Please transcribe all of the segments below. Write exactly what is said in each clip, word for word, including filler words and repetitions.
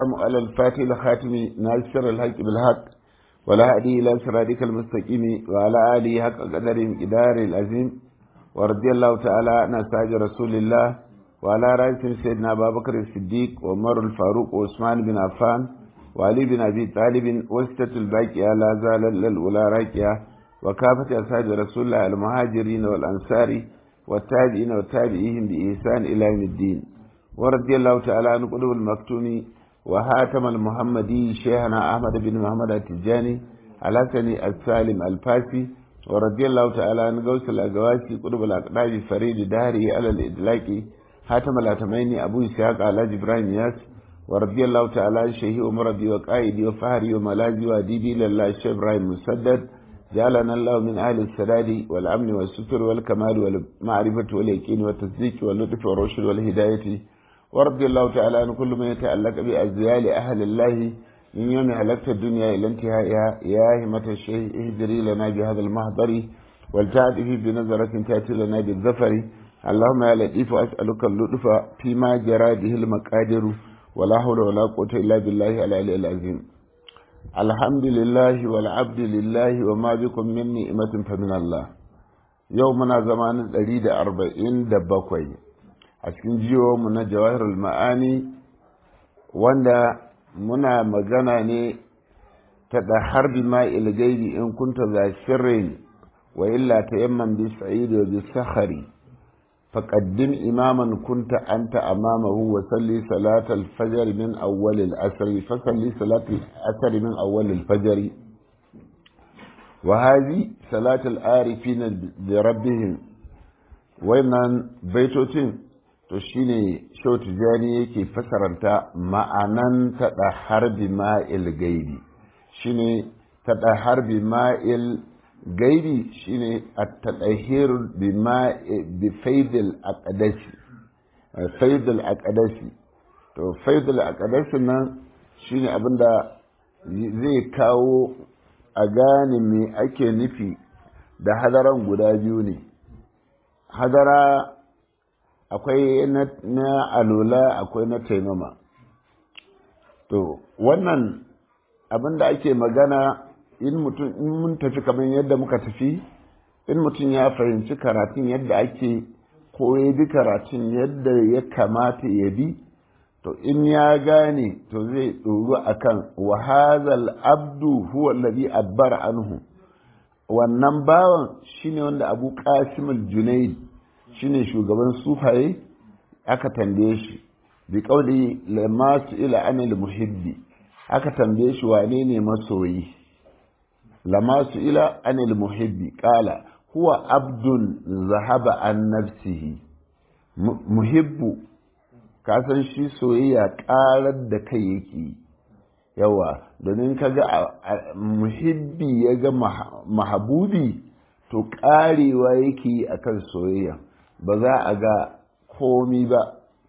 على الفاتح الخاتم ناصر الحق بالحق ولا هدي إلى صراطك المستقيم وعلى آله حق قدر مقدار العظيم ورضي الله تعالى عن أصحاب رسول الله وعلى رأسهم سيدنا أبا بكر الصديق وعمر الفاروق وعثمان بن عفان وعلي بن أبي طالب وستة الباقية لا زال الأولى راكية وكافة أصحاب رسول الله المهاجرين والأنصار والتابعين والتابعين بإحسان إلى يوم الدين ورضي الله تعالى عن قلوب المكتوم وهاتم المحمدي شيخنا أحمد بن محمد التجاني الحسني السالم الفاسي ورضي الله تعالى عن غوث الأقواسي قلوب الأقدام فريد داري على الإدلاك هاتم الأتميني أبو إسحاق على إبراهيم ياس ورضي الله تعالى عن شيخي ومربي وقائدي وفهري وملاذي وأديبي لله الشيخ إبراهيم مسدد جعلنا الله من أهل السداد والأمن والستر والكمال والمعرفة واليقين والتصديق واللطف والرشد والهداية ورضي الله تعالى عن كل من يتعلق بأزيال أهل الله من يوم هلكت الدنيا إلى انتهائها يا همة الشيخ اهدري لنا بهذا المحضر والتعدي بنظرة تأتي لنا بالظفر اللهم يا لطيف أسألك اللطف فيما جرى به المقادر ولا حول ولا قوة إلا بالله العلي العظيم الحمد لله والعبد لله وما بكم من نعمة فمن الله يومنا زمان الأريد أربعين دبقوي أسكن جيو من جواهر المعاني وانا منا مغانا تدحر بما الغيب إن كنت ذا شرين وإلا تيمم بالسعيد وبالسخري فقدم إماما كنت أنت أمامه وصلي صلاة الفجر من أول الأسر فصلي صلاة الأسر من أول الفجر وهذه صلاة العارفين بربهم ومن بيتوتين تشيني شو تجاني كي فسرنت معنى تدحر بماء الغيب شيني تدحر بماء gaibi shine at-tadahhir bima bi faid al-aqdasi faid al-aqdasi to faid al-aqdasi nan shine abinda zai kawo a gane me ake nufi da hadaran guda biyu ne hadara akwai na alula akwai na taimama to wannan abinda ake magana in mutum in mun tafi kamar yadda muka tafi in mutum ya fahimci karatun yadda ake ko ya bi karatun yadda ya kamata ya bi to in ya gane to zai ɗoru akan wa hazal abdu huwa alladhi abbara anhu wannan bawan shine wanda Abu Qasim al-Junayd shine shugaban sufaye aka tambaye shi bi qauli lamma ila anil muhibbi aka tambaye shi wane ne masoyi لما سئل عن المحب قال هو عبد ذهب عن نفسه محب kasan shi soyayya karar da kai yake yawa domin kaga muhibbi ya ga mahabubi to karewa yake akan soyayya ba za a ga komi ba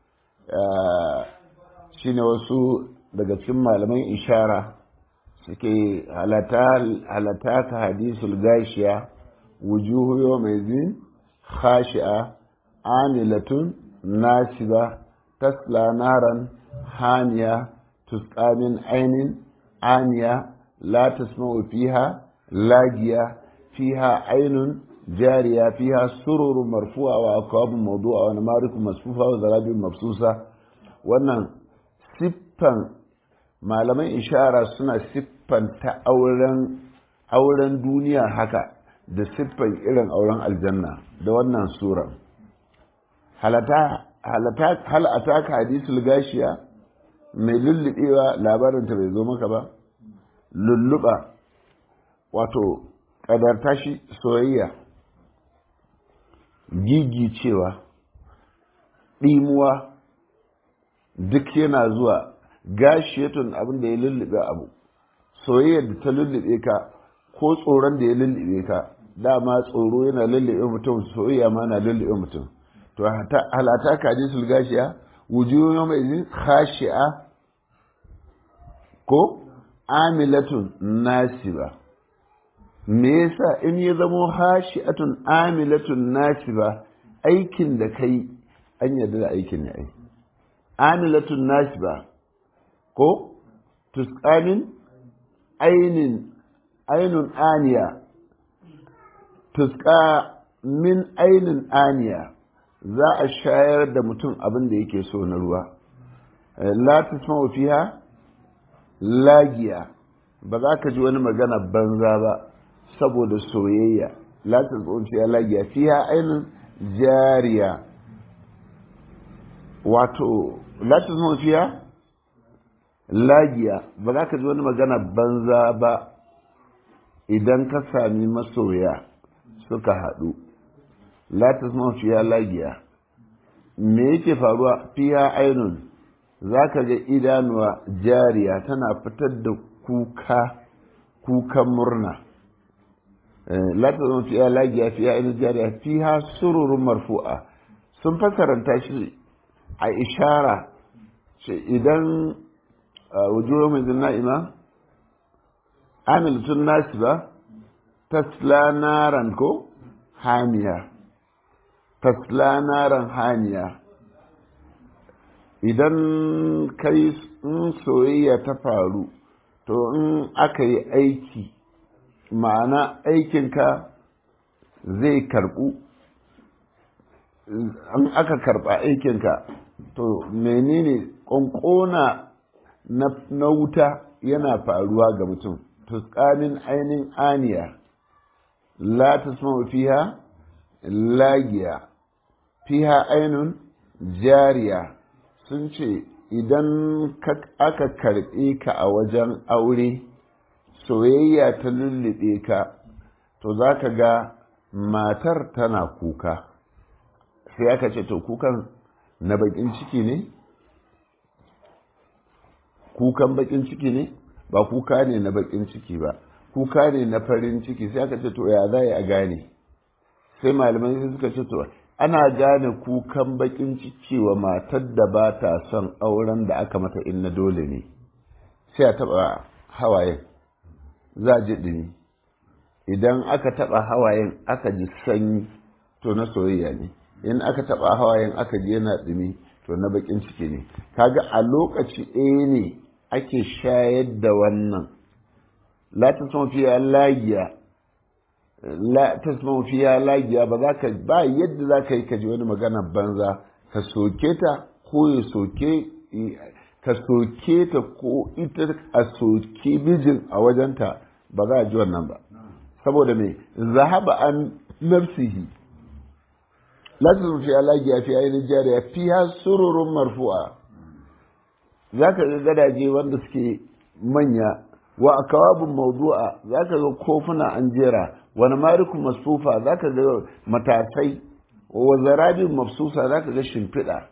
shine wasu daga cikin malaman ishara suke halata ka hadisul gashiya wujuhu yau mai zin khashi'a anilatun nasiba tasla naran haniya tusqamin ainin aniya la tasma'u fiha lagiya fiha ainun jariya fiha sururun marfu'a wa akwabun mawdu'a wa namariku masfufa wa zarabin mabsusa wannan siffan malaman ishara suna siffanta auren auren duniya haka da siffan irin auren aljanna da wannan sura halata halata hal ataka hadisul gashiya mai lullubewa labarin ta bai zo maka ba lulluba wato kadarta shi soyayya gigi cewa dimuwa duk yana zuwa gashiyatun abin da ya lullube abu soyayyar da ta lullube ka ko tsoron da ya lullube ka dama tsoro yana lullube mutum soyayya ma na lullube mutum to halata ka hadisul gashiya wujuhu yawma idhin khashi'a ko amilatun nasiba me yasa in ya zamo khashi'atun amilatun nasiba aikin da kai an yarda da aikin ne ai amilatun nasiba ko tusqamin ainin ainun aniya tusqa min ainin aniya za a shayar da mutum abin da yake so na ruwa la tasma'u fiha lagiya ba za ka ji wani magana banza ba saboda soyayya la tasma'u fiha lagiya fiha ainin jariya wato la tasma'u fiha lagiya ba za ka ji wani magana banza ba idan ka sami masoya suka haɗu la tasma'u fiha lagiya me yake faruwa fiha ainun zaka ga idanuwa jariya tana fitar da kuka kukan murna la tasma'u fiha lagiya fiha ainun jariya fiha sururun marfu'a sun fasaranta shi a ishara ce idan wujuhu min na'ima amilatun nasiba tasla naran ko hamiya tasla naran hamiya idan kai in soyayya ta faru to in aka yi aiki ma'ana aikinka zai karbu in aka karba aikinka to menene ƙonƙona na wuta yana faruwa ga mutum tusqamin ainin aniya la tasma'u fiha lagiya fiha ainun jariya sun ce idan aka karɓe ka a wajen aure soyayya ta lullube ka to za ka ga matar tana kuka sai aka ce to kukan na bakin ciki ne kukan bakin ciki ne ba kuka ne na bakin ciki ba kuka ne na farin ciki sai aka ce to ya za a gane sai malamai sai suka ce to ana gane kukan bakin ciki wa matar da ba ta son auren da aka mata in na dole ne sai a taba hawayen za ji dumi idan aka taba hawayen aka ji sanyi to na soyayya ne in aka taba hawayen aka ji yana dumi to na bakin ciki ne kaga a lokaci ɗaya ne ake shayar da wannan la tasma'u fiha lagiya la tasma'u fiha lagiya ba za ka ba yadda za ka yi ka ji wani magana banza ka soke ta ko ya soke ka soke ta ko ita a soke mijin a wajenta ba za a ji wannan ba saboda me zahaba an nafsihi la tasma'u fiha lagiya fi ayin jariya fiha sururun marfu'a zaka ga gadaje wanda suke manya wa akawabun mawdu'a zaka ga kofuna an jera wani mariku masfufa zaka ga matasai wa zarabin mafsusa zaka ga shimfiɗa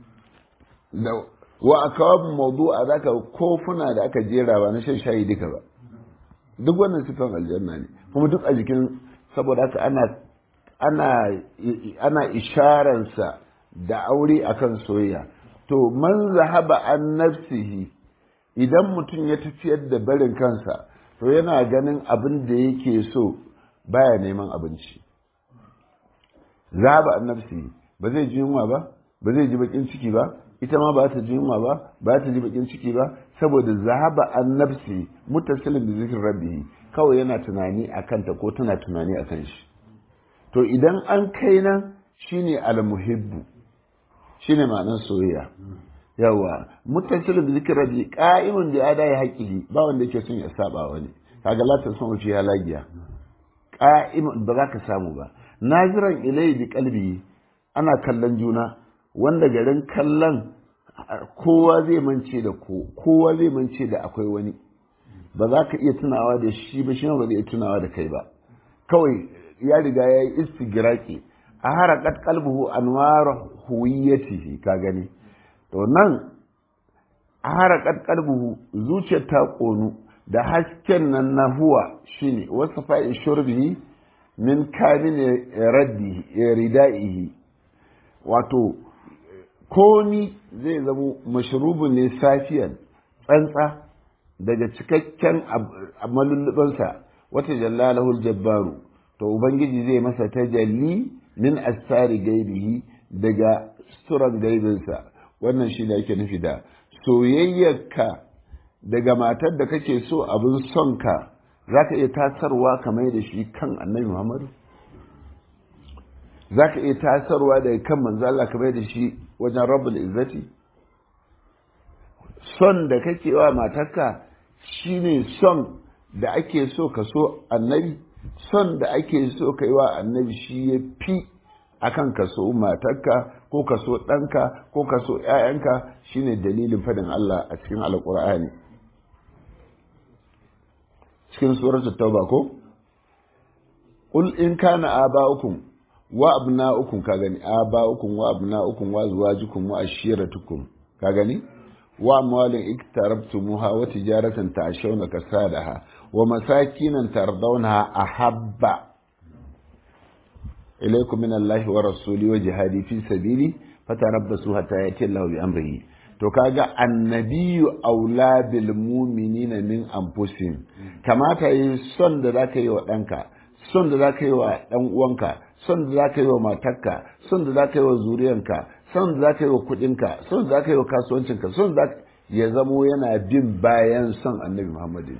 da wa akawabun mawdu'a zaka ga kofuna da aka jera ba na shan shayi duka ba duk wannan sifan aljanna ne kuma duk a jikin saboda haka ana ana ana isharansa da aure akan soyayya to man zahaba an nafsihi idan mutum ya tafiyar da barin kansa to yana ganin abin da yake so baya neman abinci zahaba an nafsihi ba zai ji yunwa ba ba zai ji bakin ciki ba ita ma ba ta ji yunwa ba ba ta ji bakin ciki ba saboda zahaba an nafsi mutasilin da zikin rabbihi kawai yana tunani a kanta ko tana tunani a kan shi to idan an kai nan shine almuhibbu shine ma'anar soyayya yawa muttasilun bi zikri rabbi qa'imun bi adai haqqihi ba wanda yake son ya saba wani kaga la ta son shi halagiya qa'imun ba za ka samu ba naziran ilai bi qalbi ana kallon juna wanda garin kallon kowa zai mance da ko kowa zai mance da akwai wani ba za ka iya tunawa da shi ba shi ba zai iya tunawa da kai ba kawai ya riga ya yi istigraki a harakat qalbuhu anwar huwiyatihi ka gani to nan a harakat qalbuhu zuciyar ta konu da hasken nan na huwa shine wasu fa'i shurbihi min kamin raddi ridaihi wato komi zai zamo mashrubun ne safiyan tsantsa daga cikakken malullubansa wata jallalahul jabbaru to ubangiji zai masa tajalli min asari gaibihi daga suturan gaibinsa wannan shi da yake nufi da soyayyarka daga matar da kake so abin son ka za ka iya tasarwa kamar da shi kan annabi Muhammadu za ka iya tasarwa daga kan manzo Allah kamar da shi wajen rabbul izzati son da kake wa matarka shine son da ake so ka so annabi son da ake so ka yi wa annabi shi ya fi akan ka so matarka ko ka so ɗanka ko ka so ‘ya'yanka shine dalilin fadin Allah a cikin alƙur'ani cikin suratul tauba ko qul in kana aba'ukum wa abna'ukum ka gani aba'ukum wa abna'ukum wa azwajukum wa ashiratukum ka gani wa amwalin iktarabtumuha wa tijaratan ta'shawna kasadaha wa masakinan tardawnaha ahabba ilaykum min Allahi wa rasuli wa jihadi fi sabili fatarabbasu hatta yati Allahu bi amrihi to kaga annabiyyu aula bil mu'minina min anfusihim kamata yi son da zaka yi wa danka son da zaka yi wa dan uwanka son da zaka yi wa matarka son da zaka yi wa zuriyanka son da zaka yi wa kudinka son da zaka yi wa kasuwancinka son da ya zamo yana bin bayan son annabi Muhammadu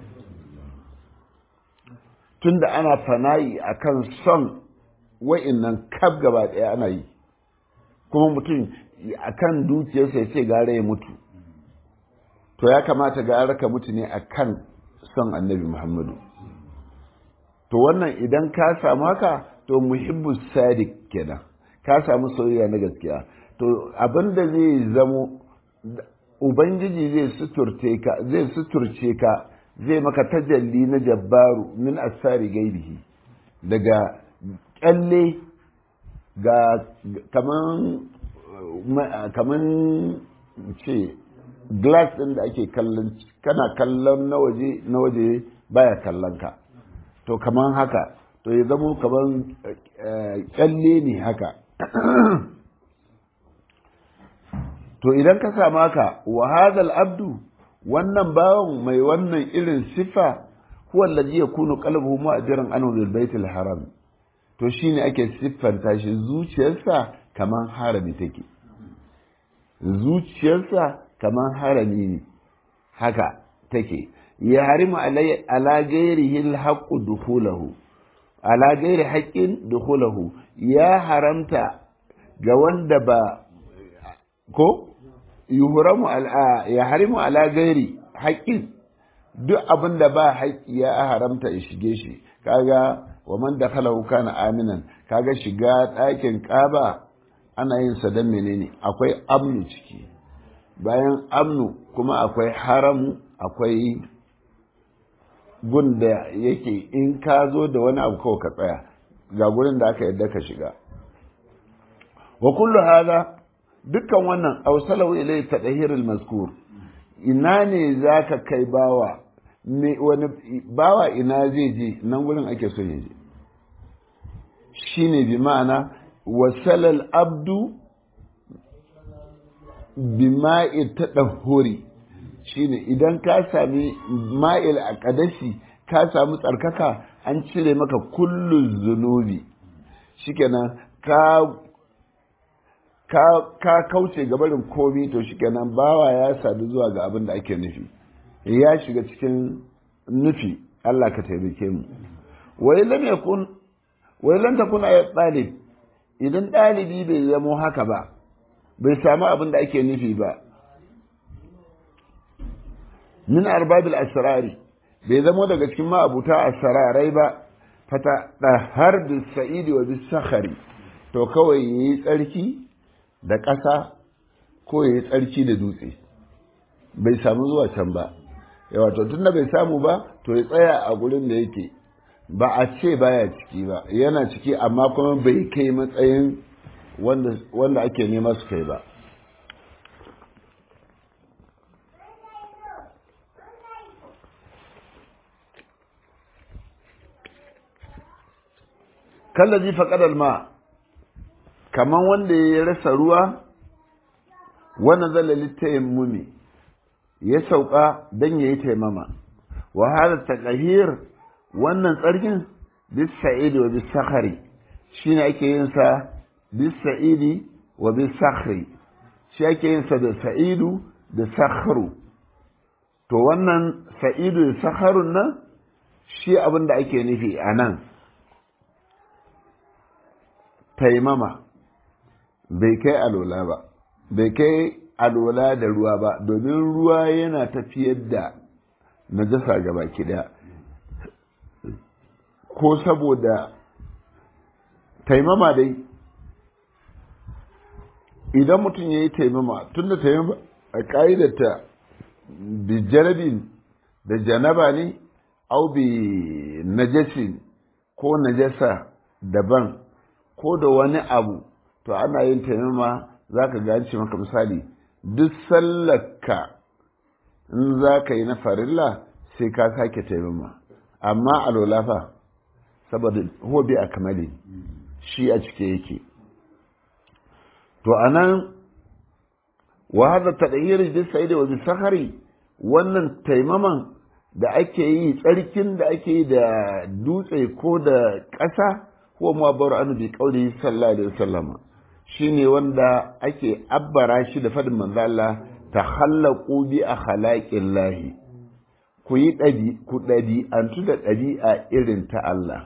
tunda ana fana'i akan son wa'innan kaf gaba ɗaya ana yi kuma mutum akan dukiyarsa ya ce gara ya mutu to ya kamata gara ka mutu ne akan son annabi Muhammadu to wannan idan ka samu haka to muhibbu sadiq kenan ka samu soyayya na gaskiya to abinda zai zamo ubangiji zai suturce ka zai suturce ka zai maka tajalli na jabbaru min asari gaibihi daga kyalle ga kaman kaman ce glass din da ake kallon kana kallon na waje na waje baya kallon ka to kaman haka to ya zamo kaman kyalle ne haka to idan ka samu haka wa hadal abdu wannan bawan mai wannan irin sifa huwa allazi yakunu qalbuhu mu'adiran anhu bil baitil haram to shine ake siffanta shi zuciyarsa kaman harami take zuciyarsa kaman harami ne haka take ya harimu alai ala ghairihi alhaqqu dukhulahu ala ghairi haqqin dukhulahu ya haramta ga wanda ba ko yuhramu ala ya harimu ala ghairi haqqin duk abinda ba haƙƙi ya haramta ya shige shi kaga wa man dakhalahu kana aminan kaga shiga ɗakin ƙaba ana yin sa dan menene akwai amnu ciki bayan amnu kuma akwai haramu akwai gunda yake in ka zo da wani abu kawai ka tsaya ga gurin da aka yadda ka shiga wa kullu hada dukkan wannan awsalahu ilay tadhhirul mazkur ina ne zaka kai bawa wani bawa ina zai je nan gurin ake so ya je shine bi ma'ana wasalal abdu bima'i tadahhuri shine idan ka sami ma'il aqdasi ka samu tsarkaka an cire maka kullu zunubi shikenan ka ka ka kauce gabarin komi to shikenan bawa ya sadu zuwa ga abin da ake nufi ya shiga cikin nufi Allah ka taimake mu wai lam yakun wai lan takun ayat talib idan dalibi bai zamo haka ba bai samu abin da ake nufi ba min arbabil asrari bai zamo daga cikin ma'abuta asrarai ba fata da har bis sa'idi wa bis sakhari to kawai yayi tsarki da ƙasa ko yayi tsarki da dutse bai samu zuwa can ba yawa to tunda bai samu ba to ya tsaya a gurin da yake ba a ce baya ciki ba yana ciki amma kuma bai kai matsayin wanda wanda ake nema su kai ba kallazi faqad alma kaman wanda ya rasa ruwa wannan zalali tayammumi ya sauka dan yayi taimama wa hada taqhir wannan tsarkin bis sa'idi wa bis sakhari shine ake yin sa bis sa'idi wa bis sakhri shi ake yin sa da sa'idu da sakhru to wannan sa'idu saharun nan shi abin da ake nufi a nan taimama bai kai alola ba bai kai alola da ruwa ba domin ruwa yana tafiyar da najasa gaba ki daya ko saboda taimama dai idan mutum ya yi taimama tun da taimama a ƙa'idata bi jarabin da janaba ne au bi najasin ko najasa daban ko da wani abu to ana yin taimama za ka gance maka misali duk sallarka in za ka yi na farilla sai ka sake taimama amma alola fa saboda hobi a kamali shi a cike yake to anan wa hadha tadhhir bi sa'id wa bi sahari wannan taimaman da ake yi tsarkin da ake yi da dutse ko da ƙasa huwa mu'abbaru an bi qawli sallallahu alaihi wasallam shine wanda ake abbara shi da fadin manzo Allah takhallaqu bi akhlaqillahi ku yi dabi ku dabi antu da dabi'a irin ta Allah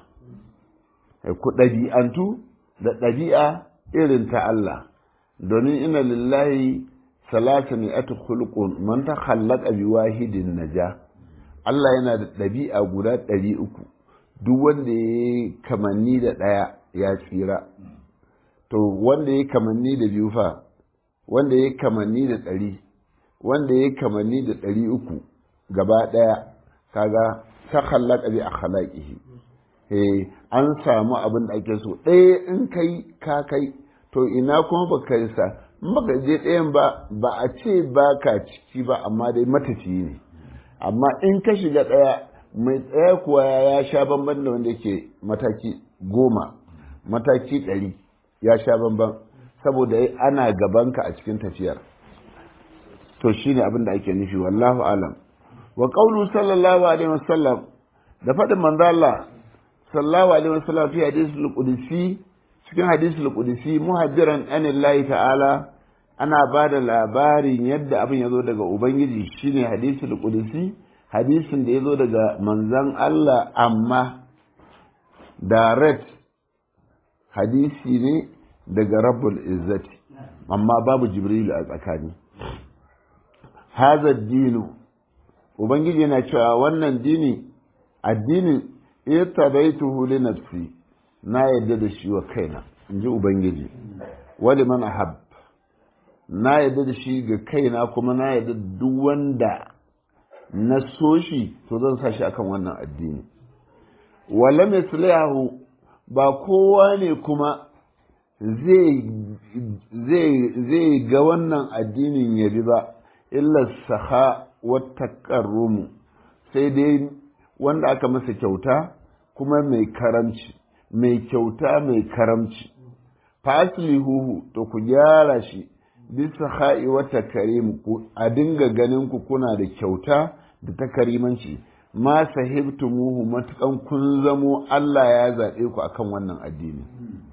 ku dabi antu da dabi'a irin ta Allah domin ina lillahi salasa mi'atu khuluqun man takhallaqa bi wahidin naja Allah yana da ɗabi'a guda ɗari uku duk wanda ya kamanni da ɗaya ya tsira to wanda ya kamanni da biyu fa wanda ya kamanni da ɗari wanda ya kamanni da ɗari uku gaba ɗaya kaga takhallaqa bi akhlaqihi eh an samu abin da ake so ɗaya in kai ka kai to ina kuma baka yi sa in baka je ɗayan ba ba a ce ba ka ciki ba amma dai matafiyi ne amma in ka shiga ɗaya mai tsaya kuwa ya sha bamban da wanda yake mataki goma mataki ɗari ya sha bamban saboda ana gabanka a cikin tafiyar to shine abin da ake nufi wallahu alam wa qawlu sallallahu alaihi wasallam da faɗin manzo Allah sallallahu alaihi wasallam fi hadisul qudsi cikin hadisul qudsi muhaddiran anillahi ta'ala ana ba da labarin yadda abin ya zo daga ubangiji shine hadisul qudsi hadisin da ya zo daga manzon Allah amma direct hadisi ne daga rabbul izzati amma babu jibril a tsakani hadha dinu ubangiji yana cewa wannan dini addinin irtabaituhu li nafsi na yadda da shi wa kaina inji ubangiji wali man ahab na yadda da shi ga kaina kuma na yadda duk wanda na so shi to zan sa shi akan wannan addini wala mislihu ba kowa ne kuma zai zai zai ga wannan addinin ya bi ba illa saha wa takarrum sai dai wanda aka masa kyauta kuma mai karamci mai kyauta mai karamci faslihu to ku gyara shi bisa ha'i wata karim ku a dinga ganin ku kuna da kyauta da ta karimanci ma sahibtumuhu matukan kun zamo Allah ya zaɓe ku akan wannan addini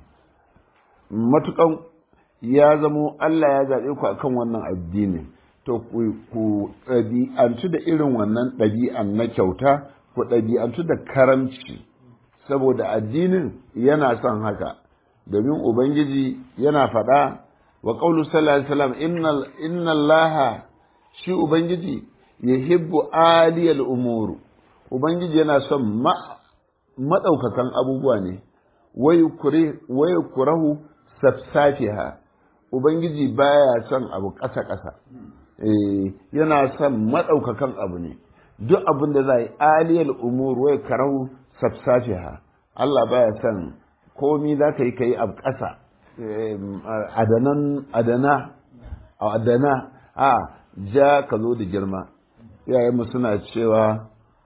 matukan ya zamo Allah ya zaɓe ku akan wannan addini to ku ɗabi'antu da irin wannan ɗabi'an na kyauta ku ɗabi'antu da karamci saboda addinin yana son haka domin ubangiji yana faɗa wa qawlu sallallahu alaihi wasallam inna inna allaha shi ubangiji yuhibbu aliyal umur ubangiji yana son madaukakan abubuwa ne wai kure wai kurahu safsafiha ubangiji baya son abu ƙasa ƙasa eh yana son madaukakan abu ne duk abin da zai aliyal umur wai karahu safsafiha Allah baya son komi za ka yi ka yi abu ƙasa adanan adana adana a ja ka zo da girma iyayenmu suna cewa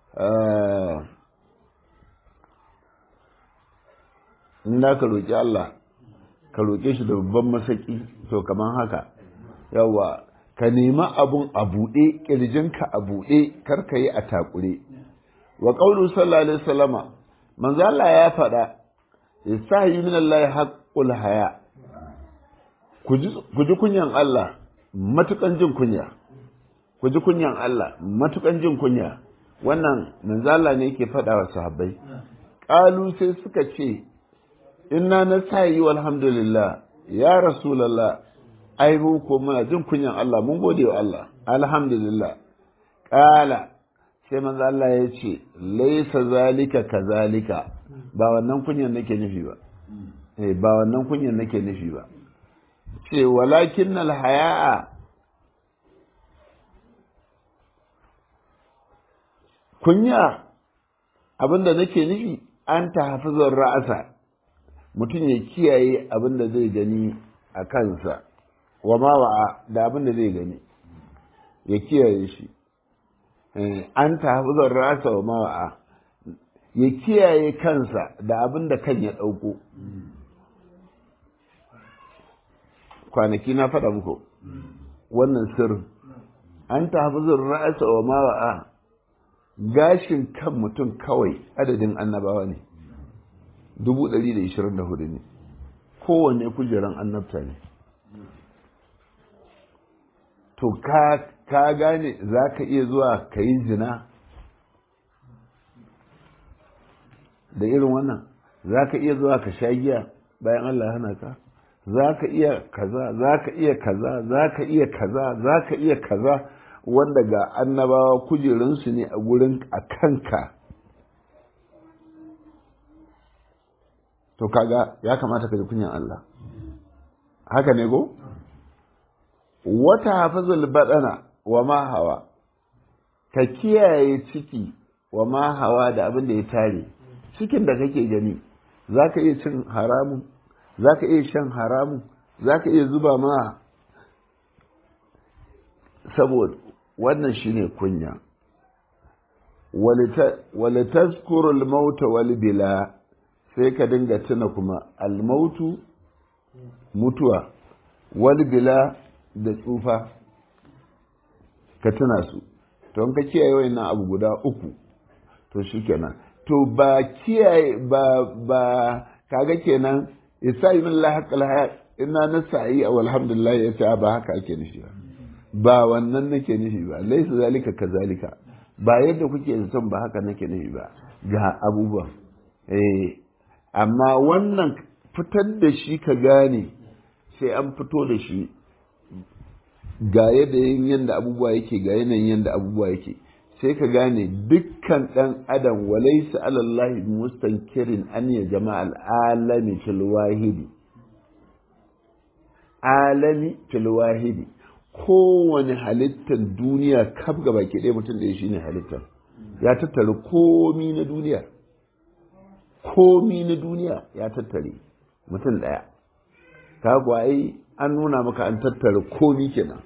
in da ka roƙi Allah ka roƙe shi da babban masaki to kamar haka yawa ka nema abun a buɗe ƙirjinka a buɗe kar ka yi a takure wa ƙaunu sallallahu alaihi wasallama manzo Allah ya faɗa yastahi min Allah haqqul haya ku ji kunyan Allah matukan jin kunya ku ji kunyan Allah matukan jin kunya. Wannan manzo Allah ne yake faɗa wa sahabbai. Qalu sai suka ce inna nasayi walhamdulillah ya rasulullah, ai mu ko muna jin kunyan Allah, mun gode wa Allah, alhamdulillah. Qala sai manzo Allah ya ce laysa zalika kazalika, ba wannan kunyan nake nufi ba, eh ba wannan kunyan nake nufi ba. Ce walakinnal haya'a, kunya abinda nake nufi an tahfizur ra'asa, mutum ya kiyaye abinda zai gani a kansa, wa ma wa'a da abinda zai gani ya kiyaye shi. An tahfizur ra'asa wa ma wa'a, ya kiyaye kansa da abinda kan ya dauko. Kwanaki na faɗa muku wannan sirrin, an tahfizur ra'asa wa ma wa'a, gashin kan mutum kawai adadin annabawa ne dubu ɗari da ishirin da hudu ne, kowanne kujeran annabta ne. To ka, ka gane za ka iya zuwa ka yi zina da irin wannan, za ka iya zuwa ka sha giya bayan Allah hana ka, za ka iya kaza, za ka iya kaza, za ka iya kaza, za ka iya kaza, wanda ga annabawa kujerunsu ne a gurin a kanka. To kaga ya kamata ka ji kunyan Allah, haka ne go? Wata hafizul badana wa ma hawa, ka kiyaye ciki wa ma hawa da abin da ya tare. Cikin da kake gani za ka iya cin haramun, za ka iya shan haramun, za ka iya zuba ma, saboda wannan shine kunya. Walitazkuru al-mauta wal bila, sai ka dinga tuna kuma al-mautu mutuwa, wal bila da tsufa, ka tuna su. To in ka kiyaye wayannan abu guda uku to shikenan. To ba kiyaye ba ba kaga kenan isai min la haqqal hayat inna nasa'i walhamdulillah, yace ba haka ake nufi ba, ba wannan nake nufi ba, laisa zalika kazalika, ba yadda kuke son ba haka nake nufi ba, ga abubuwan. Eh amma wannan fitar da shi ka gane, sai an fito da shi ga yanayin yadda abubuwa yake, ga yanayin yadda abubuwa yake, sai ka gane dukkan ɗan adam walaysa alallahi mustankirin an ya jama'al alami fil wahidi, alami fil wahidi, kowane halittar duniya kaf gaba ke ɗaya mutum ɗaya shine halittar, ya tattare komi na duniya, komi na duniya ya tattare mutum ɗaya. Ka ai an nuna maka an tattare komi kenan.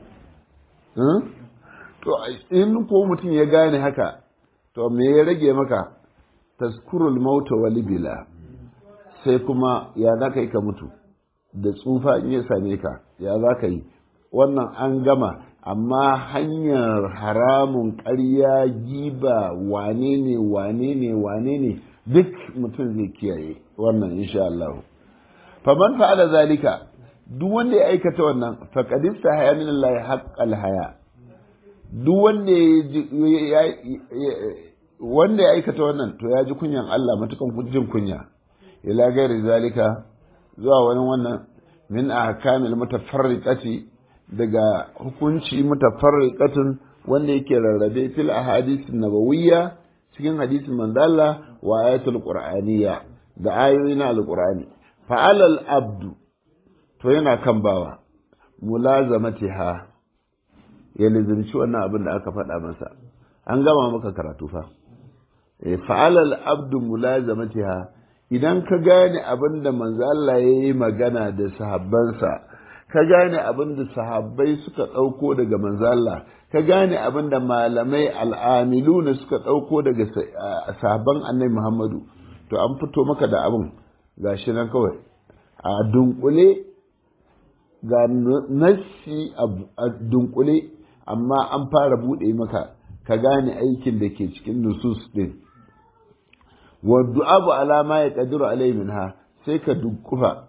To in ko mutum ya gane haka, to me ya rage maka? Taskurul mauta wal bila, sai kuma ya za ka yi ka mutu da tsufa in ya same ka, ya za ka yi? Wannan an gama, amma hanyar haramun, ƙarya, giba, wane ne wane ne wane ne duk mutum zai kiyaye wannan insha Allah. Faman fa'ala zalika, duk wanda ya aikata wannan faqad istahaya min Allah haqqal haya, duk wanda ya wanda ya aikata wannan to ya ji kunyan Allah matukan jin kunya. Ila gairi zalika, zuwa wani wannan min ahkamil mutafarriqati, daga hukunci mutafarriqatun wanda yake rarrabe fil ahadith nabawiyya, cikin hadisin manzo Allah wa ayatul qur'aniyya, da ayoyi na alqur'ani. Fa'ala al-abdu, to yana kan bawa mulazamatiha, ya lizimci wannan abin da aka faɗa masa. An gama maka karatu fa. Fa'ala al-abdu mulazamatiha, idan ka gane abin da manzo Allah yayi magana da sahabbansa, ka gane abin da sahabbai suka ɗauko daga manzo Allah, ka gane abin da malamai al'amiluna suka ɗauko daga sahabban annabi Muhammadu, to an fito maka da abin gashi nan kawai a dunkule, ga nassi a dunkule, amma an fara buɗe maka ka gane aikin da ke cikin nusus ɗin. Wa du'abu alama ya ƙadiru alai minha, sai ka dukkufa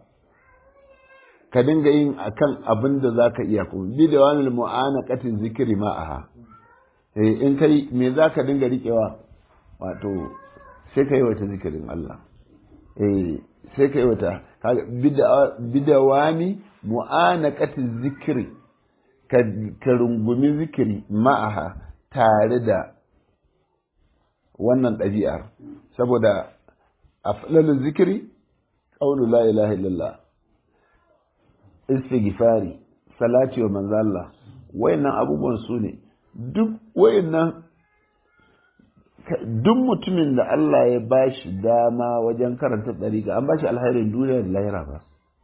ka dinga yin akan abin da za ka iya, kuma bi da wani mu'ana katin zikiri ma'aha, eh in kai me zaka dinga rikewa wato sai kai wata zikirin Allah eh sai kai wata bidawami mu'anaqati zikri ka ka rungumi zikiri ma'aha tare da wannan ɗabi'ar saboda aflalul zikiri qawlu la ilaha illallah istighfari salati wa manzo Allah wayannan abubuwan su ne duk wayannan duk mutumin da Allah ya bashi dama wajen karanta dariƙa an bashi alkhairin duniya da lahira ba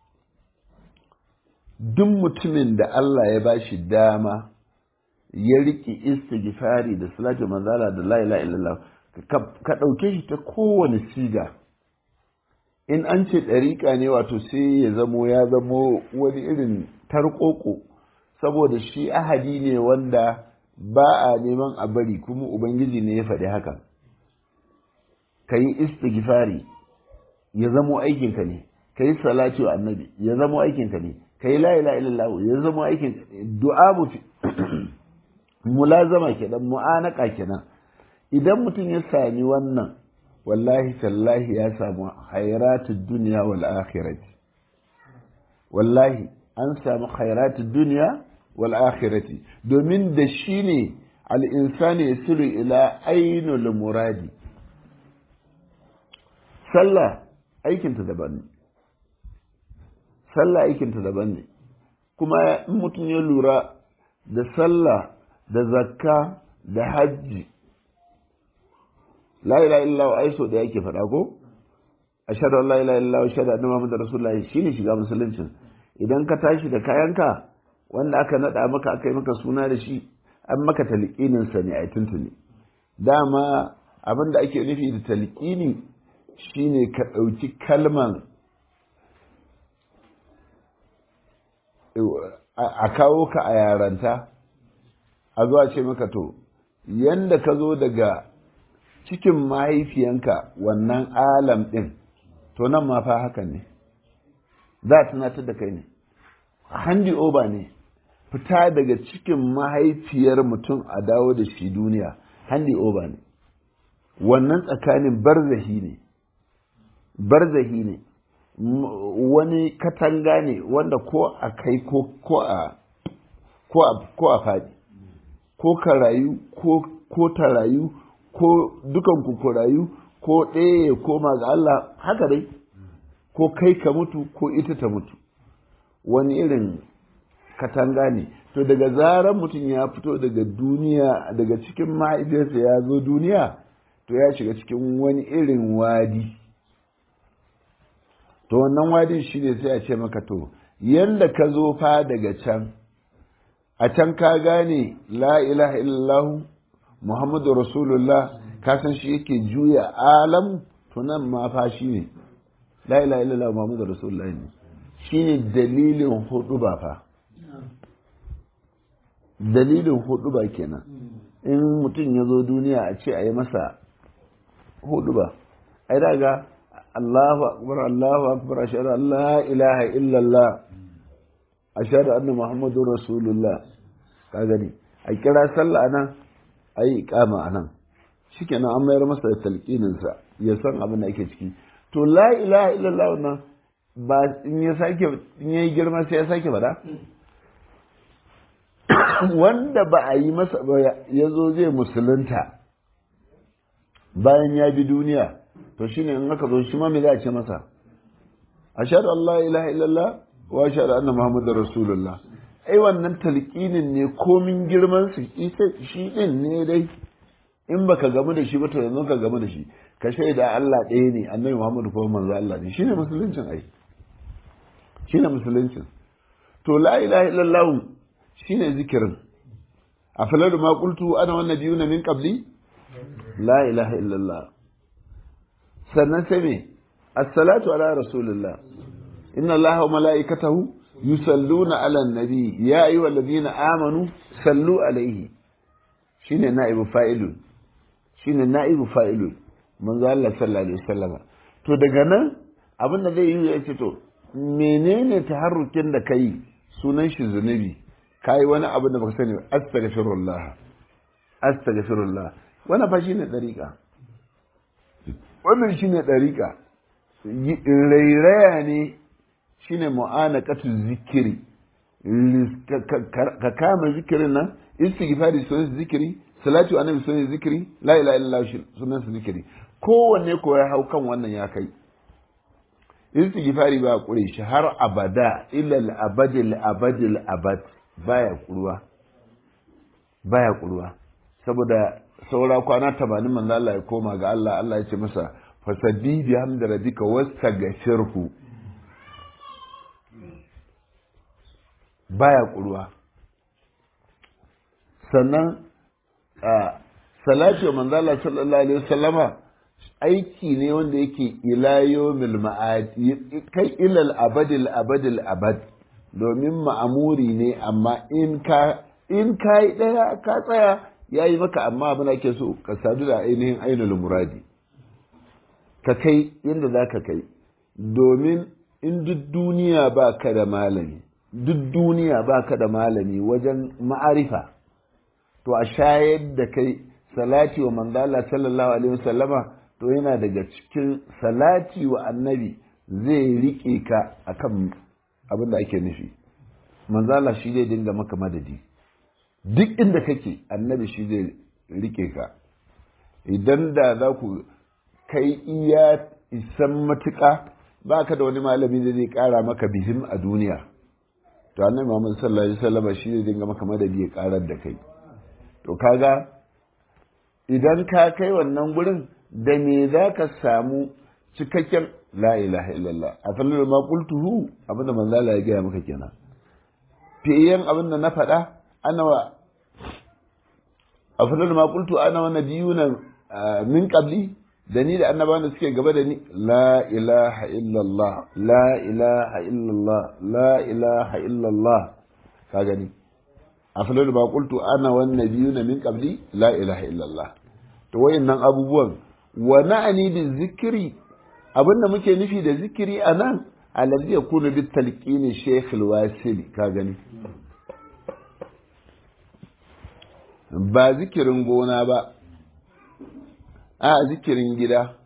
duk mutumin da Allah ya bashi dama ya riki istighfari da salati wa manzo Allah da la ilaha illallah ka dauke shi ta kowane siga in an ce ɗariƙa ne wato sai ya zamo ya zamo wani irin tarƙoƙo saboda shi ahadi ne wanda ba a neman a bari kuma ubangiji ne ya faɗi haka ka yi istighfari ya zamo aikinka ne ka yi salati wa annabi ya zamo aikinka ne ka yi la ilaha illallah ya zamo aikin du'a mulazama kenan mu'anaka kenan idan mutum ya sami wannan wallahi tallahi ya samu khairatud dunya wal akhirati wallahi an samu khairatud dunya wal akhirati domin da shi ne al insani yasiru ila ainul muradi sallah aikin ta daban ne sallah aikin ta daban ne kuma in mutum ya lura da sallah da zakka da hajji la ilaha illallah ai so da yake faɗa ko ashhadu an la ilaha illallah wa ashhadu anna muhammadar rasulullahi shine shiga musulunci idan ka tashi da kayanka wanda aka nada maka aka yi maka suna da shi an maka talqinin sa ne ai tuntuni dama abin da ake nufi da talqini shine ka dauki kalman a kawo ka a yaranta a zuwa ce maka to yanda ka zo daga cikin mahaifiyanka wannan alam ɗin to nan ma fa haka ne za a tunatar da kai ne handi oba ne fita daga cikin mahaifiyar mutum a dawo da shi duniya handi oba ne wannan tsakanin barzahi ne barzahi ne wani katanga ne wanda ko a kai ko a ko a faɗi ko ka rayu ko ta rayu ko dukan ku rayu ko ɗaya ya koma ga Allah haka dai ko kai ka mutu ko ita ta mutu wani irin katanga ne to daga zarar mutum ya fito daga duniya daga cikin mahaifiyarsa ya zo duniya to ya shiga cikin wani irin wadi to wannan wadin shi ne sai a ce maka to yanda ka zo fa daga can a can ka gane la ilaha illallah Muhammadu Rasulullah ka san shi yake juya alam to nan ma fa shi ne la ilaha illallah Muhammadu Rasulullah ne shi ne dalilin hudu ba fa dalilin hudu ba kenan in mutum ya zo duniya a ce a yi masa hudu ba ai daga Allahu akbar Allahu akbar ashhadu an la ilaha illallah ashhadu anna Muhammadur Rasulullah ka gani a kira sallah nan ayi iqama anan shikenan an mayar masa da talqinin sa ya san abin da yake ciki to la ilaha illallah wannan ba in ya sake in yayi girma sai ya sake bada wanda ba a yi masa ba ya zo zai musulunta bayan ya bi duniya to shine in aka zo shi ma me za a ce masa ashhadu an la ilaha illallah wa ashhadu anna muhammadar rasulullah ai wannan talqinin ne komin girman su shi din ne dai in baka gamu da shi ba to yanzu ka gamu da shi ka shaida Allah ɗaya ne annabi Muhammadu ko manzo Allah ne shine musuluncin ai shine musuluncin to la ilaha illallah shine zikirin afaladu ma qultu ana wan nabiyuna min qabli la ilaha illallah sannan sai me as-salatu ala rasulillah inna allaha wa malaikatahu yusalluna ala nabi ya ayyuhal ladina amanu sallu alaihi shine na'ibu fa'ilun shine na'ibu fa'ilun manzo Allah sallallahu alaihi wasallam to daga nan abin da zai yi ya ce to menene taharrukin da kai sunan shi zunubi kai wani abu da baka sani astaghfirullah astaghfirullah. Wannan fa shine dariƙa. Wannan shine dariƙa. Rairaya ne shine mu'anaqatu zikiri. Ka kama zikirin nan, istighfari sunan zikiri, salatu annabi sunan zikiri, la ilaha illallah sunan zikiri. Kowanne ko ya hau kan wannan ya kai. Istighfari ba kure shi har abada illa al-abadil abadil abad baya kuruwa. Baya kuruwa. Saboda saura kwana tamanin manzo Allah ya koma ga Allah, Allah ya ce masa fasabbi bi hamdi rabbika wastaghfirhu. Baya kuruwa. Sannan a salatu manzo Allah sallallahu alaihi wasallama aiki ne wanda yake ila yawmil ma'ad kai ilal abadil abadil abad, domin ma'amuri ne amma in ka in kai daya ka tsaya yayi maka, amma abin ake so ka sadu da ainihin ainul muradi, ka kai inda zaka kai. Domin in duk duniya ba ka da malami, duk duniya ba ka da malami wajen ma'arifa, to a shayar da kai salati wa manzo Allah sallallahu alaihi wasallama, to yana daga cikin salati wa annabi zai rike ka akan abin da ake nufi. Manzo Allah shi zai dinga maka madadi duk inda kake, annabi shi zai rike ka. Idan da za ku kai iya isan matuƙa, ba ka da wani malami da zai ƙara maka bihim a duniya, to annabi Muhammad sallallahu alaihi wasallam shi zai dinga maka madadi ya ƙarar da kai. To kaga idan ka kai wannan gurin, da me za ka samu cikakken la ilaha illallah a fallar ma qultuhu, abinda manzo Allah ya gaya maka kenan. Fiyen abin da na faɗa ana wa a fallar ma qultu ana wa nabiyuna min qabli, da ni da annabawan da suke gaba da ni, la ilaha illallah la ilaha illallah la ilaha illallah. Ka gani a fallar ma qultu ana wa nabiyuna min qabli la ilaha illallah. To wayannan abubuwan wa na'ani bi zikiri, abinda muke nufi da zikiri anan alladhi yakunu bit talqini shaykh al-wasil. Ka gani ba zikirin gona ba, a zikirin gida,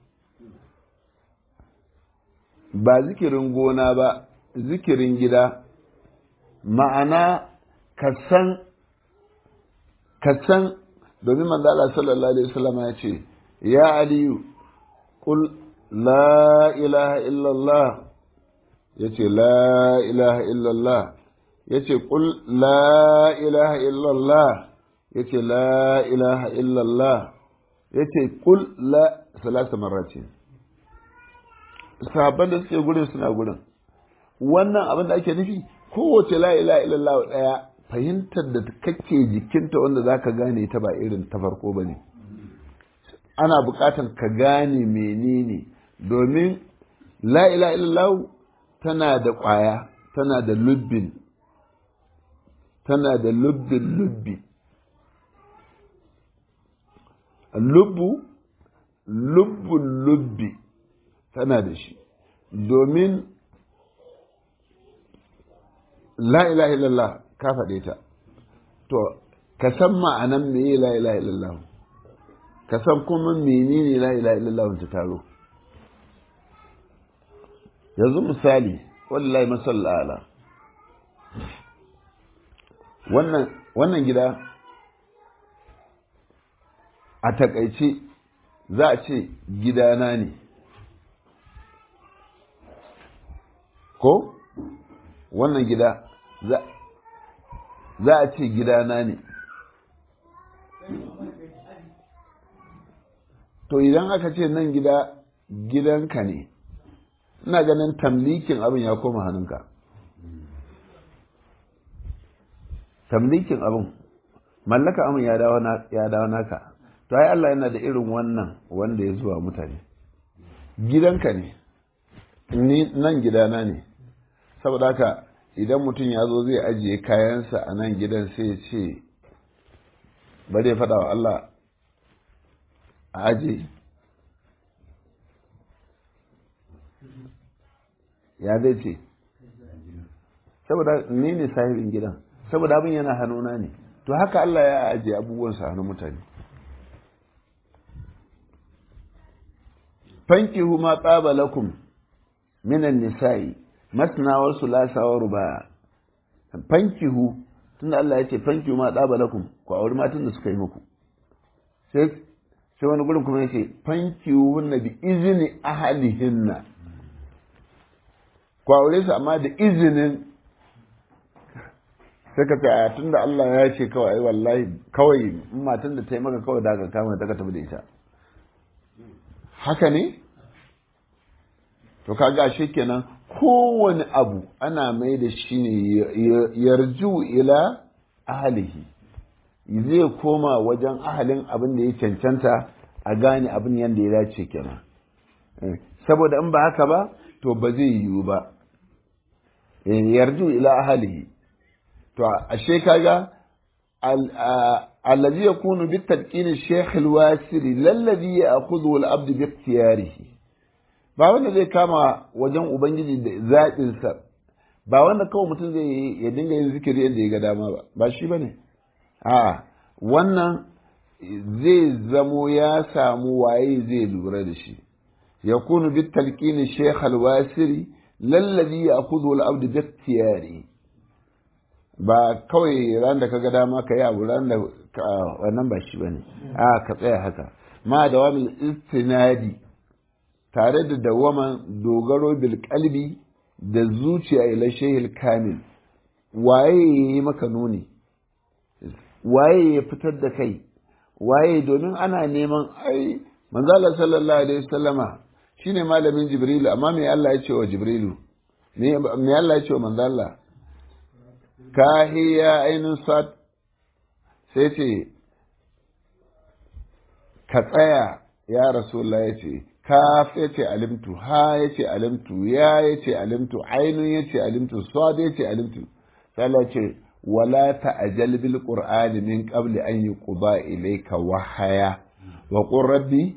ba zikirin gona ba, zikirin gida. Ma'ana ka san ka san domin manzo Allah sallallahu alaihi wasallam ya ce, ya aliyu qul la ilaha illallah, yace la ilaha illallah, yace qul la ilaha illallah, yace la ilaha illallah, yace qul la salasa marratin. Sahabban da suke gurin suna gurin. Wannan abin da ake nufi, kowace la ilaha illallah daya fahimtar da kake jikinta wanda zaka gane ta ba irin ta farko bane. Ana buƙatar ka gane menene, domin la ilaha illallah tana da ƙwaya, tana da lubbin, tana da lubbin lubbi. Lubbu, lubbun lubbi tana da shi, domin la ilaha illallah ka faɗe ta, to ka san ma'anan meye la ilaha illallah, ka san kuma menene la ilaha illallah ta taro. Yanzu misali, wallahi masalla ala, wannan wannan gida a takaice za a ce gidana ne, ko wannan gida za a ce gidana ne. To idan aka ce nan gida gidanka ne, ina ganin tamlikin abin ya koma hannunka. Tamlikin abin, mallaka abin ya dawo naka. To ai Allah yana da irin wannan wanda ya zuwa mutane. Gidanka ne, ni nan gidana ne. Saboda haka idan mutum ya zo zai ajiye kayansa a nan gidan sai ya ce, ba zai faɗa wa Allah a aje, ya zai ce, saboda ni ne sahibin gidan, saboda abin yana hannuna ne. to haka Allah ya ajiye abubuwan sa hannun mutane. fankihu ma tsaba lakum minan nisa'i masna wa sulasa wa ruba. fankihu tunda Allah ya ce fankihu ma tsaba lakum ku auri matan da suka yi muku, sai sai wani gurin kuma yace fankihu hunna bi izni ahlihinna, ku aure su amma da izinin. sai ka ce tunda Allah ya ce kawai ai wallahi kawai matan da ta yi maka kawai da ka kama ta ka tafi da ita, haka ne? To kaga ashe kenan kowane abu ana mai da shi ne yarju ila ahalihi, zai koma wajen ahalin abin da ya cancanta a gane abin yadda ya dace kenan. Saboda in ba haka ba to ba zai yiwu ba. Yarju ila ahalihi, to ashe kaga الذي يكون بالتدقين الشيخ الواسري للذي يأخذه العبد باختياره. ba wanda zai kama wajen ubangiji da zaɓinsa, ba wanda kawai mutum zai ya dinga yin zikiri yadda ya ga dama ba, ba shi bane. a wannan zai zamo ya samu waye zai lura da shi. yakunu bit talqin shaykh al-wasiri lalladhi ya'khudhu al-abd bi ikhtiyari, ba kawai ran da kaga dama ka yi abu ran da wannan ba shi bane. a ka tsaya haka ma da wani istinadi, tare da dawaman dogaro bil kalbi da zuciya ila shehil kamil. waye ya yi maka nuni, waye ya fitar da kai, waye, domin ana neman ai manzala sallallahu alaihi wasallama shine malamin jibrilu, amma me Allah ya ce wa jibrilu, me Allah ya ce wa manzala kahiya ainihin sat, sai ce ka tsaya ya rasulullah, ya ce kaf ya ce alimtu, ha ya ce alimtu, ya ya ce alimtu, ainun ya ce alimtu, sad ya ce alimtu. sai Allah ce wala ta'jal bil qur'ani min qabli an yuqda ilayka wahaya wa qur rabbi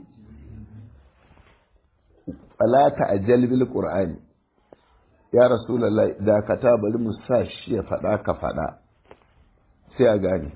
wala ta'jal bil qur'ani. ya rasulullah da ka ta bari mu sa shi ya faɗa ka faɗa sai a gane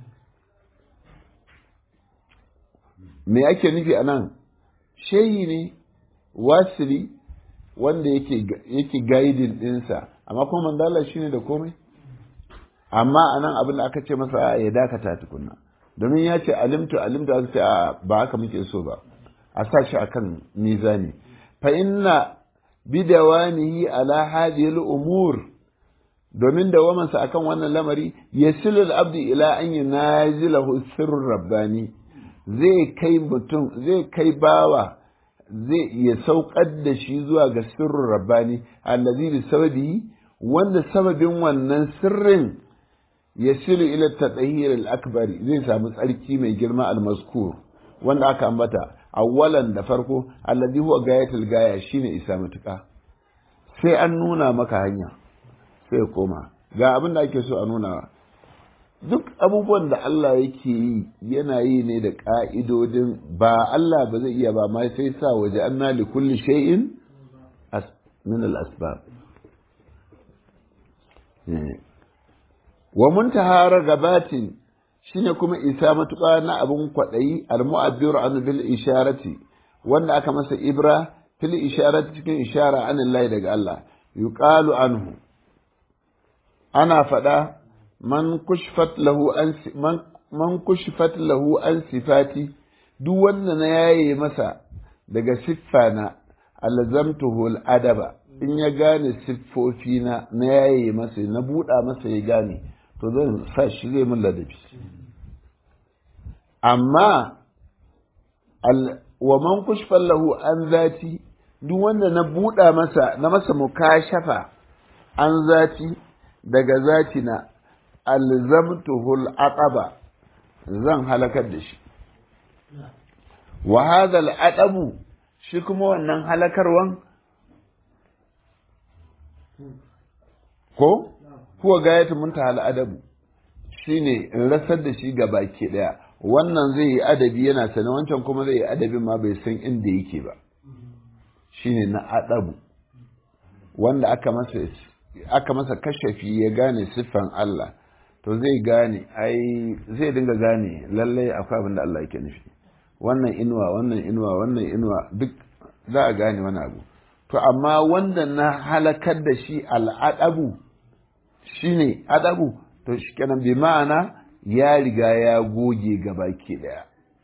me ake nufi a nan. shehi ne wasili wanda yake yake guiding ɗinsa, amma kuma mandala shi ne da komai. amma a nan abin da aka ce masa ya dakata tukunna, domin ya ce alimtu alimtu aka ce a ba haka muke so ba, a sa shi akan mizani. fa inna bidawanihi ala hadhihi al-umur, domin dawamansa akan wannan lamari yasilu al-abdi ila an yunazilahu sirrur rabbani, zai kai mutum zai kai bawa zai iya saukar da shi zuwa ga sirrur rabbani allazi bi sababi, wanda sababin wannan sirrin yasilu ila tatahhir al-akbari, zai samu tsarki mai girma al-mazkur wanda aka ambata awwalan da farko, allazi huwa gayatul gaya, shine isa matuka. sai an nuna maka hanya sai koma ga abin da ake so a nuna. duk abubuwan da Allah yake yi yana yi ne da ka'idodin, ba Allah ba zai iya ba, ma sai sa waje anna li kulli shay'in min al-asbab. wa muntaha ragabatin, shine kuma isa matuƙa na abin kwaɗayi, al-mu'abbir an bil isharati, wanda aka masa ibra fil isharati, cikin ishara an Allah daga Allah. yuqalu anhu, ana faɗa man kushfat lahu an man man kushfat lahu an sifati, duk wanda na yaye masa daga siffana alzamtuhu al-adaba, in ya gane siffofi na na yaye masa na buɗa masa ya gane, to zan sa shi zai min ladabi. amma wa man kushfat lahu an zati, duk wanda na buɗa masa na masa mukashafa an zati daga zati na alzamtuhu al-aqaba, zan halakar da shi. wa hadha al-aqabu, shi kuma wannan halakarwan ko kuwa gayatu muntaha al-adabu, shine in rasar da shi ga baki daya. wannan zai yi adabi yana sanin, wancan kuma zai yi adabin ma bai san inda yake ba. shine na adabu, wanda aka masa aka masa kashafi ya gane siffan Allah, to zai gane ai zai dinga gane lallai akwai abin da Allah yake nufi wannan inuwa wannan inuwa wannan inuwa duk za a gane wani abu to amma wanda na halakar da shi al'adabu shine adabu to shi kenan bi ma'ana ya riga ya goge gabaki daya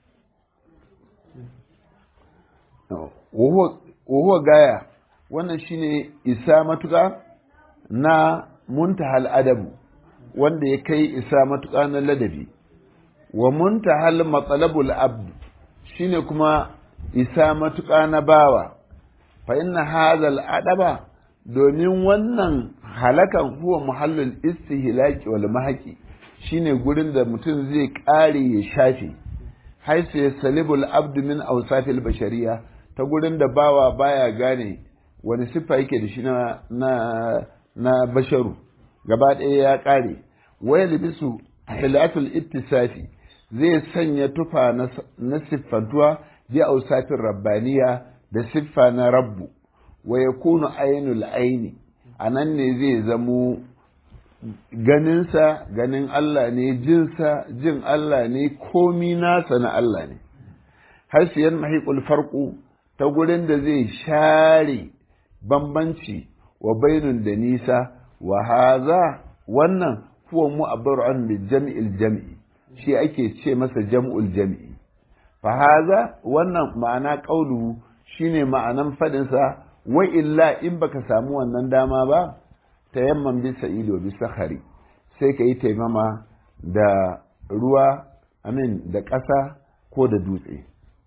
wahuwa gaya wannan shine isa matuka na muntahal adabu wanda ya kai isa matuka na ladabi wa muntahal matsalabul abd shine kuma isa matuka na bawa fa inna hadhal adaba domin wannan halakan huwa muhallul istihlaki wal mahaqi shine gurin da mutum zai kare ya shafe haisu ya salibul abdu min awsafil bashariya ta gurin da bawa baya gane wani siffa yake da shi na na na basharu gaba ɗaya ya kare waya libisu hilatul ittisafi zai sanya tufa na siffantuwa bi awsafir rabbaniya da siffa na rabbu wa yakunu ainul aini anan ne zai zamo ganinsa ganin Allah ne jinsa jin Allah ne komi nasa na Allah ne har siyan mahiqul farqu ta gurin da zai share bambanci wa bainun da nisa wa haza wannan huwa mu'abbaru an bi jam'il jam'i shi ake ce masa jam'ul jam'i fa haza wannan ma'ana qaulu shine ma'anan fadin sa wa illa in baka samu wannan dama ba tayamman bisa ido bisa khari sai ka yi taimama da ruwa amin da ƙasa ko da dutse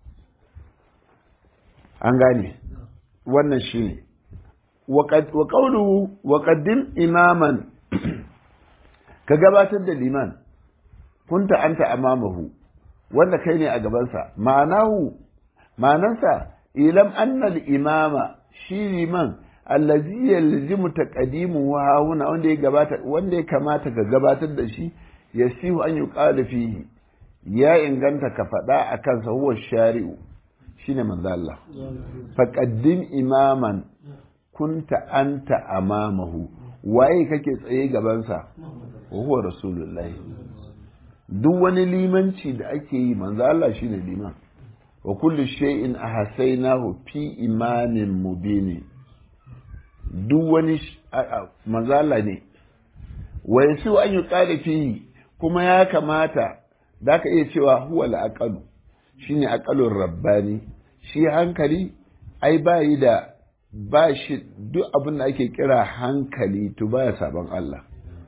an gane wannan shi ne wa ƙaunu wa ƙaddin imaman ka gabatar da liman kunta anta amamahu wanda kai ne a gabansa ma'anahu ma'anansa ilam annal imama shi liman allazi yalzimu taqdimu wa hauna wanda ya gabata wanda ya kamata ka gabatar da shi yasihu an yuqala fihi ya inganta ka faɗa akan sa huwa shari'u shine manzo Allah faqaddim imaman kunta anta amamahu waye kake tsaye gaban sa huwa rasulullahi duk wani limanci da ake yi manzo Allah shine liman wa kullu shay'in ahsaynahu fi imanin mubin duk wani mazala ne wa yasu an yi ƙarifi kuma ya kamata da ka iya cewa huwa al'aƙalu shi ne aƙalun rabbani shi hankali ai bayi da ba shi duk abin da ake kira hankali to baya sabon Allah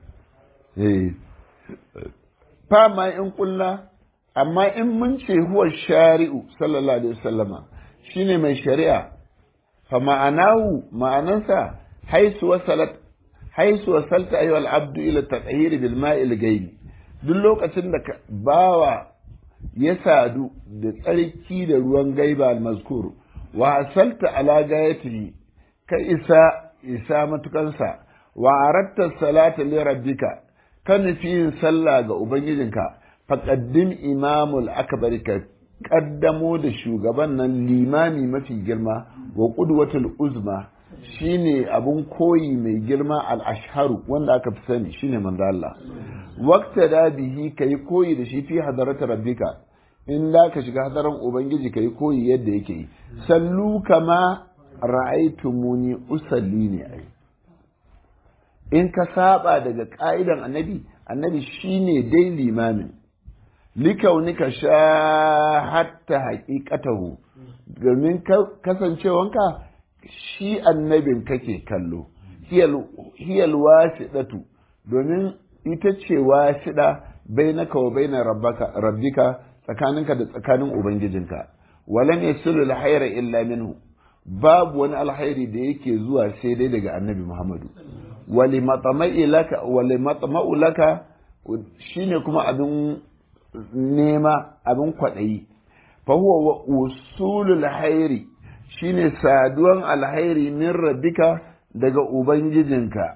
fama in kulla amma in mun ce huwa shari'u sallallahu alaihi wasallama shine mai shari'a فمعناه معننسا حيث وصلت حيث وصلت أيها العبد إلى التطهير بالماء الجيد duk lokacin da bawa ya sadu da tsarki da ruwan gaiba al-mazkur wa asalta ala gayatihi ka isa isa matukansa wa aratta salata li rabbika ka nufi yin sallah ga ubangijinka faqaddim imamul akbar ka kaddamo da shugaban nan limami mafi girma wa qudwatul uzma shine abun koyi mai girma al-ashharu wanda aka fi sani shine manzo Allah waqta da bihi kai koyi da shi fi hadarata rabbika in da ka shiga hadaran ubangiji kai koyi yadda yake yi sallu kama ra'aytumuni usalli ne ai in ka saba daga ka'idan annabi annabi shine dai limamin likaunika shahatta haqiqatahu domin kasancewanka shi annabin kake kallo hiyal wasidatu domin ita ce wasida bainaka wa baina rabbaka rabbika tsakaninka da tsakanin ubangijinka walan yasulu alhayra illa minhu babu wani alhairi da yake zuwa sai dai daga annabi Muhammadu wali matama'i laka wali matama'u laka shine kuma abin nema abin kwaɗayi fa huwa usulul hairi shine saduwan alhairi min rabbika daga ubangijinka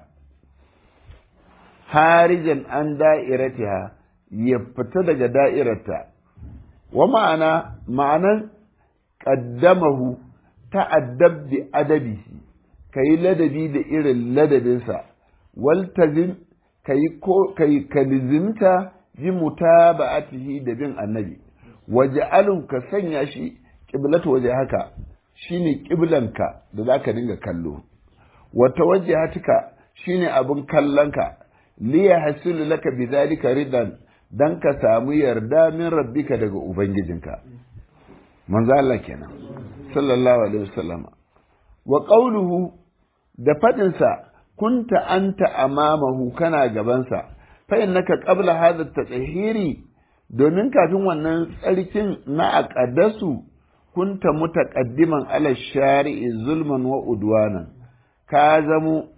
harijan an da'iratiha ya fita daga da'irarta wa ma'ana ma'anan qaddamahu ta'addab bi adabihi kai ladabi da irin ladabinsa waltazim kai ko kai kalizimta bi mutaba'atihi da bin annabi waj'alun ka sanya shi qiblatu waje haka shine qiblanka da zaka dinga kallo wa tawajjahatika shine abun kallonka li yahsul laka bidhalika ridan dan ka samu yarda min rabbika daga ubangijinka manzo Allah kenan sallallahu alaihi wasallam wa qawluhu da fadin sa kunta anta amamahu kana gaban sa fa innaka qabla hadha at-tahiri domin kafin wannan tsarkin na aqaddasu kunta mutaqaddiman ala shari'i zulman wa udwanan ka zamu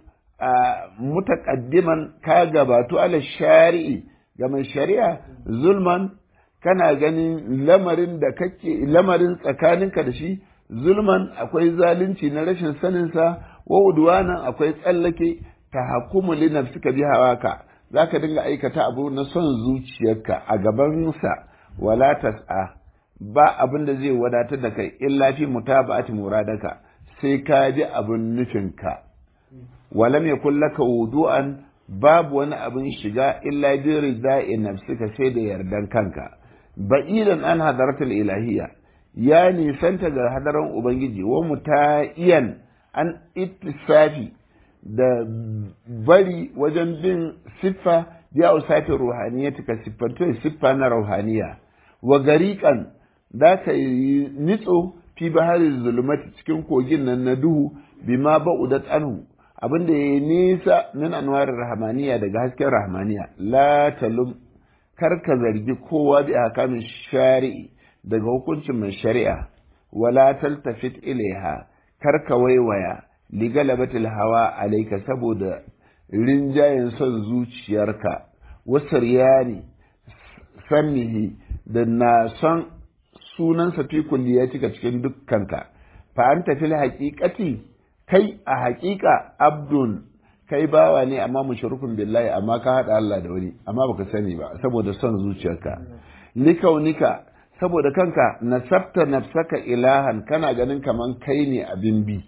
mutaqaddiman ka gabatu ala shari'i ga mai shari'a zulman kana ganin lamarin da kake lamarin tsakaninka da shi zulman akwai zalunci na rashin saninsa wa udwanan akwai tsallake tahakkumu li nafsika bi hawaka zaka dinga aikata abu na son zuciyarka a gabansa wala tas'a ba abin da zai wadatar da kai illa fi mutaba'ati muradaka sai ka ji abin nufinka walam yakul laka wudu'an babu wani abin shiga illa bi rida'i nafsika sai da yardan kanka ba'idan an hadaratul ilahiyya ya nisanta ga hadaran ubangiji wa muta'iyan an ittisafi da bari wajen bin siffa bi ausati ruhaniyati ka siffantu siffa na ruhaniya wa gariqan da ka yi nitso fi bahari zulumati cikin kogin nan na duhu bima ba'udat anhu abinda ya nisa min anwarir rahmaniya daga hasken rahmaniya la talum kar ka zargi kowa bi hakamin shari'i daga hukuncin mai shari'a wala taltafit ilaiha kar ka waiwaya li galabatil hawa alayka saboda rinjayen son zuciyarka wasariyani sannihi da na son sunansa fi kulliyatika cikin dukkanka fa anta fil haqiqati kai a haƙiƙa abdun kai bawa ne amma mushrikun billahi amma ka hada Allah da wani amma baka sani ba saboda son zuciyarka likaunika saboda kanka nasabta nafsaka ilahan kana ganin kaman kai ne abin bi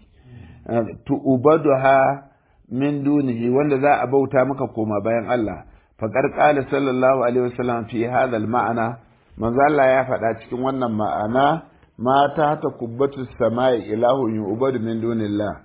tu ubaduha min dunihi wanda za a bauta maka koma bayan Allah faqad qala sallallahu alaihi wasallam fi hadha al-ma'na manzo Allah ya faɗa cikin wannan ma'ana ma ta ta kubbatu samai ilahu yu'badu min dunillah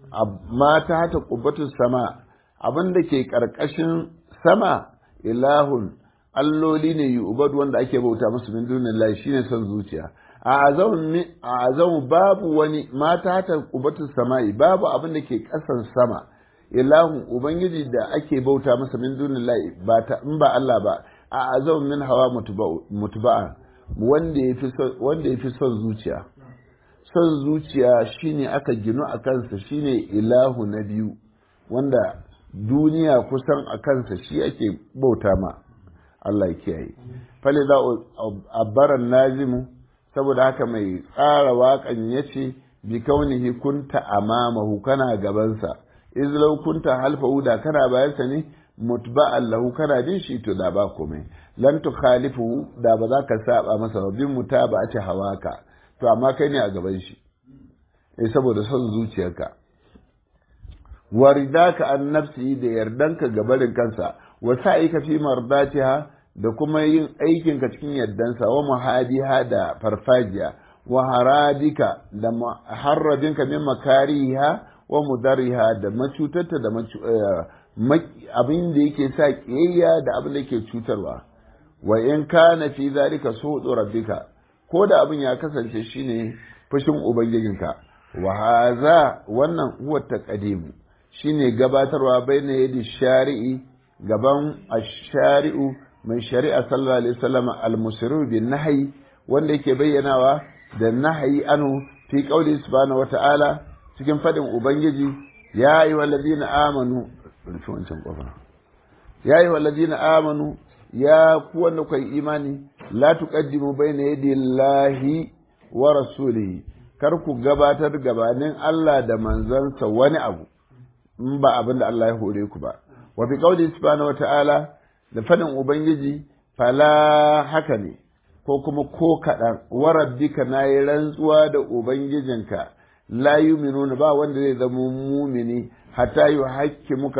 ma ta ta kubbatu sama abinda ke karkashin sama ilahun alloli ne yu'badu wanda ake bauta musu min dunillah shine son zuciya a azamu babu wani ma ta ta kubbatu samai babu abinda ke kasan sama ilahun ubangiji da ake bauta masa min dunillah ba ta in ba Allah ba a azam min hawa mutuba'a wanda yafi wanda yafi son zuciya son zuciya shine aka ginu a kansa shine ilahu na biyu wanda duniya kusan a kansa shi ake bauta ma Allah ya kiyaye fali za abbaran nazimu saboda haka mai tsara waƙan yace bi kaunihi kunta amamahu kana gabansa izlau kunta halfahu da kana bayansa ne mutba'an lahu kana bin shi to da ba komai lan tukhalifu da ba za ka saba masa ba bin mutaba'ati hawaka to amma kai ne a gaban shi eh saboda son zuciyarka waridaka an nafsi da yardanka gabarin kansa wa sa'ika fi mardatiha da kuma yin aikin ka cikin yardansa wa muhadiha da farfajiya wa haradika da harradinka min makariha wa mudariha da macutarta da abin da yake sa kiyayya da abin da yake cutarwa wa in kana fi zalika su'u rabbika ko da abin ya kasance shine fushin ubangijinka wa haza wannan huwa taqdim shine gabatarwa baina yadi shari'i gaban ash-shari'u mai shari'a sallallahu alaihi wasallam al-musiru bin nahyi wanda yake bayyanawa da nahyi anu fi qawli subhanahu wata'ala cikin fadin ubangiji ya yi walladina amanu rufe wancan kofa ya yi walladina amanu ya ku wanda kai imani la tuqaddimu bayna yadi llahi wa rasulihi kar ku gabatar gabanin Allah da manzansa wani abu in ba abin da Allah ya hore ku ba wa bi qawli subhanahu wa ta'ala da fadin ubangiji fala haka ne ko kuma ko kadan wa rabbika nayi rantsuwa da ubangijinka la yu'minuna ba wanda zai zama mumini hatta yuhaqqimuka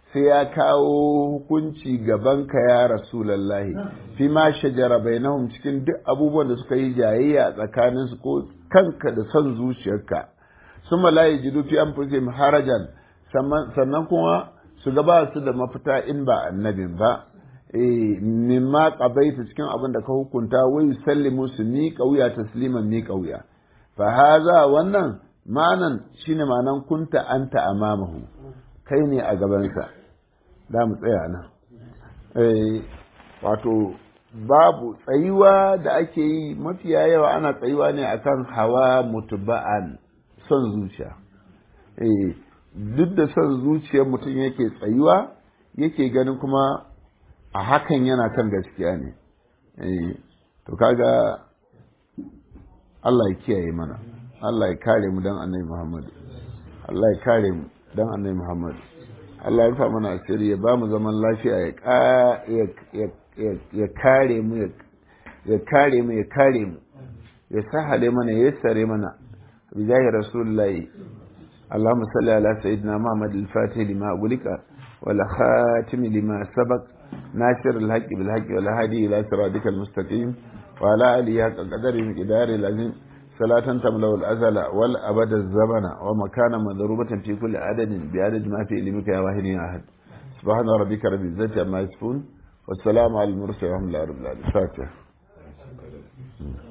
sai ya kawo hukunci gabanka ya rasulallahi fi ma shajara bainahum cikin duk abubuwan da suka yi jayayya a tsakaninsu ko kanka da son zuciyarka summa la yajidu fi anfusihim harajan sannan kuma su gaba su da mafita in ba annabin ba eh mimma qabaita cikin abin da ka hukunta wai sallimu su ni kauya tasliman ni kauya fa haza wannan manan shine manan kunta anta amamahu kai ne a gabansa da mu tsaya nan eh wato babu tsayuwa da ake yi mafiya yawa ana tsayuwa ne akan hawa mutuba'an son zuciya eh duk da son zuciyar mutum yake tsayuwa yake ganin kuma a hakan yana kan gaskiya ne eh to kaga Allah ya kiyaye mana Allah ya kare mu dan Annabi Muhammad Allah ya kare mu dan Annabi Muhammad Allah ya rufa mana asiri ya ba mu zaman lafiya ya kare mu ya kare mu ya kare mu ya sahale mana ya sare mana bijahi rasulullahi اللهم صل على سيدنا محمد الفاتح لما أغلق والخاتم لما سبق ناصر الحق بالحق والهادي إلى صراطك المستقيم وعلى آله حق قدر مقدار العظيم صلاة تملأ الأزل والأبد الزمن ومكانا مضروبة في كل عدد بعدد ما في علمك يا واحد يا أحد سبحان ربك رب العزة عما يصفون والسلام على المرسلين والحمد لله رب العالمين.